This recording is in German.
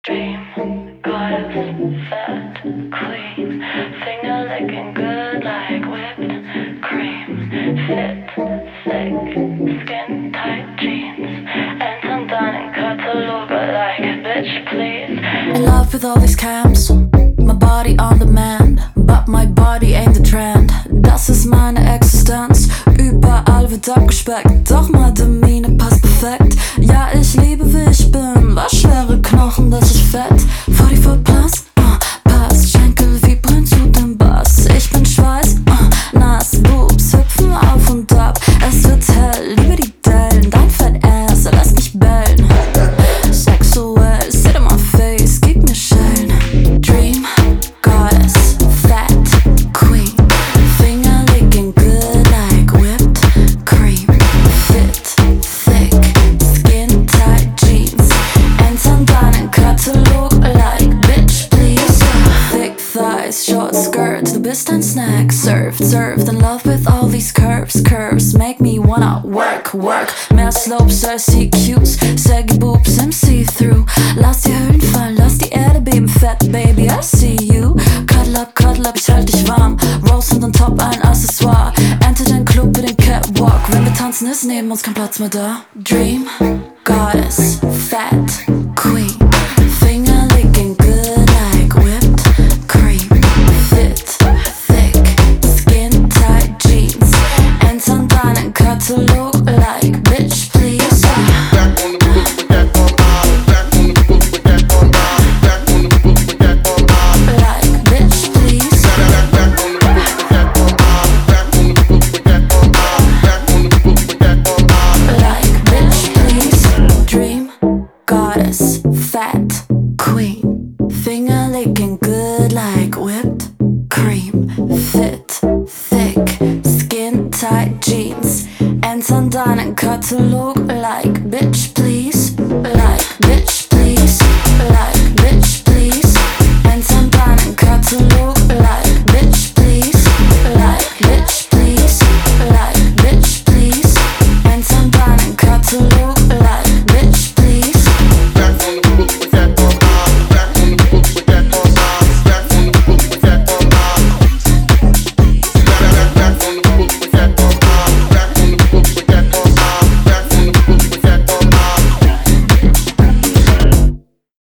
Dream, goddess, fat queen, finger licking good like whipped cream, fit, thick, skin tight jeans, and some dining cut to look like a bitch, please. In love with all these cams, my body on demand, but my body ain't the trend. Das ist meine Existenz, überall wird abgespeckt, doch meine Mine passt perfekt. Ja, ich liebe wie ich bin, was schwere Knochen, das ist fett. 44 plus, passt, Schenkel vibrieren zu dem Bass. Ich bin Schweiß, nass, Boobs hüpfen auf und ab. Es wird hell, liebe die Dellen, dein Fett-Ass, er lässt mich bellen. Sexuell, sit in my face, gib mir Schellen. Dream, goddess, fat queen, finger licking good like whipped cream, fit, thick, skin tight jeans, and some dining cut to look like bitch please. Thick thighs, short skirts, du bist ein Snack, served in love with all these curves make me wanna work. Mehr Slopes als CQs, saggy boobs im See-Through. Lass die Höhlen fallen, lass die Erde beben, fat baby, I see you. Cuddle up, ich halt dich warm. Rose und on top ein Accessoire. Enter den Club mit den Catwalk. Wenn wir tanzen, ist neben uns kein Platz mehr da. Dream, goddess, fat queen, finger licking good like whipped cream, fit, thick, skin tight jeans, and some dining cut to look like bitch please. Like bitch please. Like bitch please. Dream, goddess, fat queen, finger licking good like whipped cream, fit, thick, skin tight jeans, and some dining cut to look like bitch please.